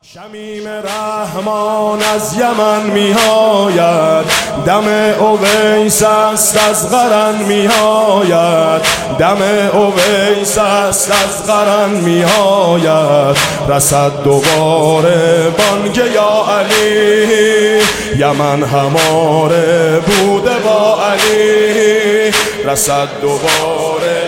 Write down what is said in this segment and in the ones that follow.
شمیم رحمان از یمن می آید، دم اویس است از قرن می آید، دم اویس است از قرن می آید. رسد دوباره بانگ یا علی، یمن هماره بوده با علی. رسد دوباره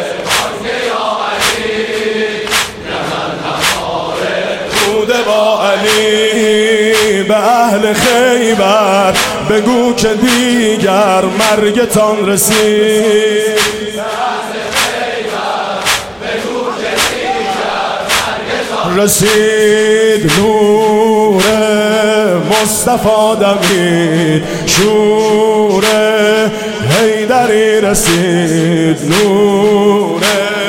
با علی. به اهل خیبر بگو که دیگر مرگتان رسید، به اهل خیبر بگو که دیگر مرگتان رسید. نور مصطفی دمید، شور حیدری رسید. نور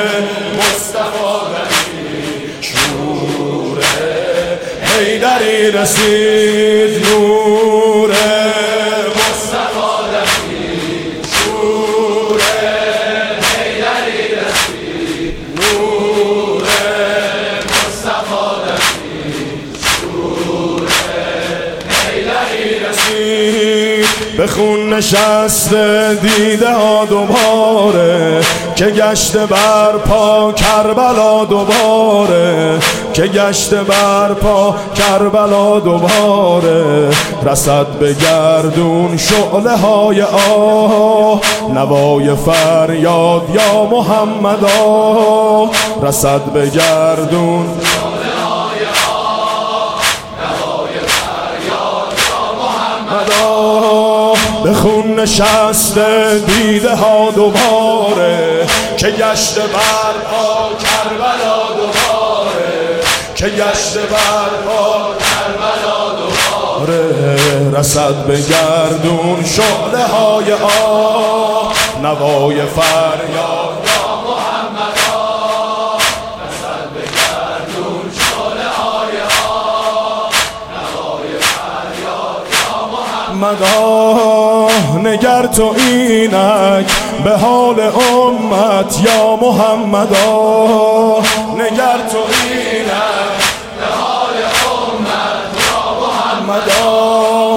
حیدری رسید. نور مصطفی دمید، شور حیدری رسید. نور مصطفی دمید، شور حیدری رسید. به خون نشسته دیده ها دوباره، که گشت بر پا کربلا دوباره، که گشت بر پا کربلا دوباره. رسد به گردون شعله های آه، نوای فریاد یا محمدا. رسد به گردون شعله های آه، نوای فریاد یا محمدا. به خون نشسته دیده ها دوباره، که گشت بر پا کربلا دوباره، که گشت بر پا کربلا دوباره. رسد به گردون شعله های آه، نوای فریاد یا محمدا. رسد به گردون شعله های آه، نوای فریاد یا محمدا. نگر تو اینک به حال امت یا محمدا، نگر تو اینک به حال امت یا محمدا.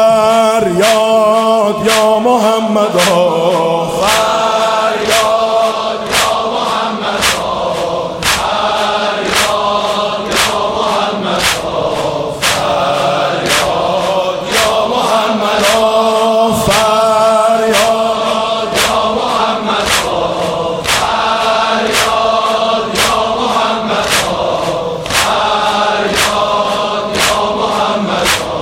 فریاد یا محمدا، فریاد یا محمدا، فریاد یا محمدا، فریاد یا محمدا، فریاد یا محمدا، فریاد یا محمدا، فریاد یا محمدا،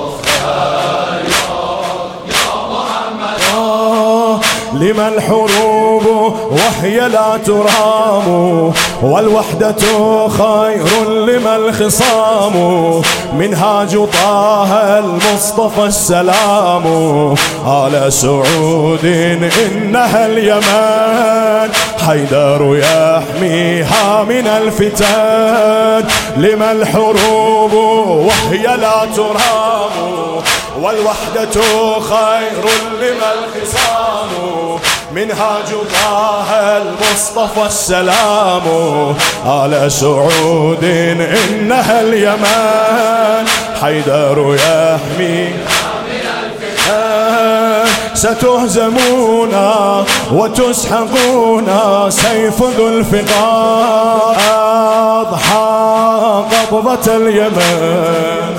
فریاد یا محمدا. لما الحروب وهي لا ترام، والوحدة خير لما الخصام. منهاج طه المصطفى السلام، على سعود إنها اليمن. حيدر يحميها من الفتن. لما الحروب وهي لا ترام، والوحدة خير لما الخصام. منهاج طه المصطفى السلام، على سعود إنها اليمن. حيدر يحميها من الفتن. ستهزمون وتسحقون، سيف ذو الفقار أضحى قبضة اليمن.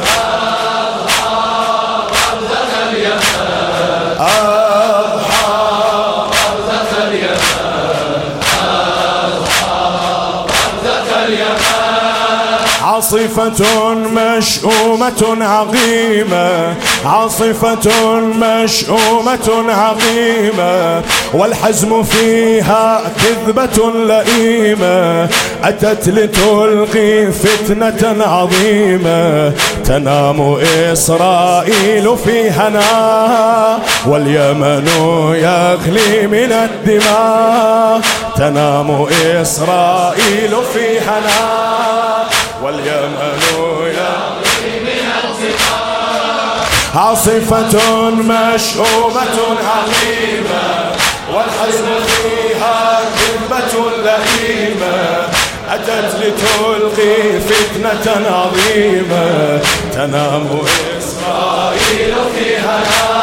عاصفة مشؤومة عظيمة، عاصفة مشؤومة عظيمة. والحزم فيها كذبة لئيمة، أتت لتلقي فتنة عظيمة. تنام إسرائيل في هنا، واليمن يغلي من الدماء. تنام إسرائيل في هنا، واليمن يغلي من الدماء. عاصفة مشؤومة عظيمة، والحزن فيها كذبة لئيمة. أتت لتلقي فتنة عظيمة. تنام إسرائيل في هنا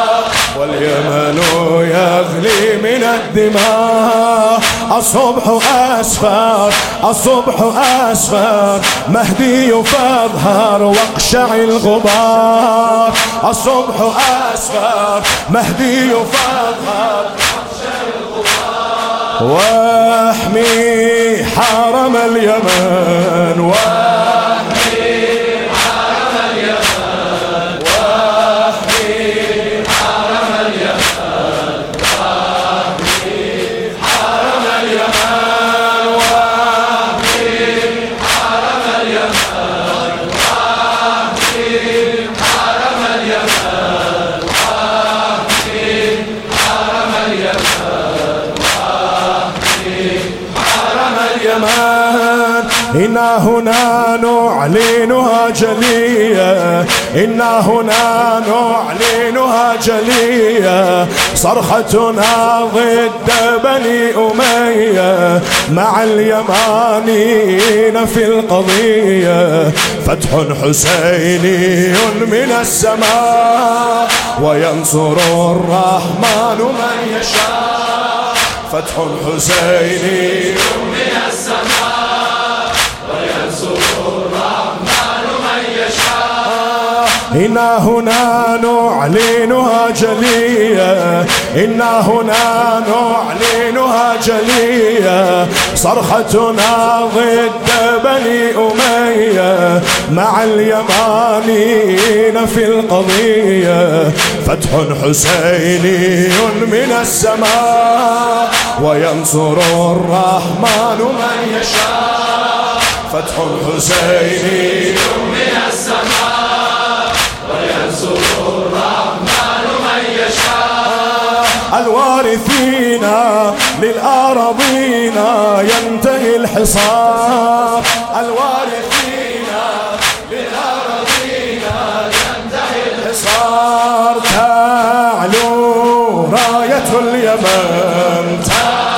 واليمن يغلي من الدماء. الصبح أسفر الصبح أسفر مهدي فاظهر واقشع الغبار. الصبح أسفر مهدي فاظهر واقشع الغبار. واحمي حرم اليمن واحمي حرم اليمن واحمي حرم اليمن واحمي حرم اليمن واحمي حرم اليمن واحمي حرم اليمن واحمي حرم اليمن واحمي حرم اليمن. إنا هنا نعلنها جلية إنا هنا نعلنها جلية. صرختنا ضد بني أمية مع اليمانيين في القضية. فتح حسيني من السماء وينصر الرحمن من يشاء. فتح حسيني من السماء وينصر الرحمن من يشاء. إنا هنا نعلنها جلية إنا هنا نعلنها جلية. صرختنا ضد بني أمية مع اليمانيين في القضية. فتح حسيني من السماء وينصر الرحمن من يشاء. فتح حسيني من السماء وينصر الرحمن من يشاء. الوارثين للأراضين ينتهي الحصار. الوارثين للأراضين ينتهي الحصار. تعلو راية اليمن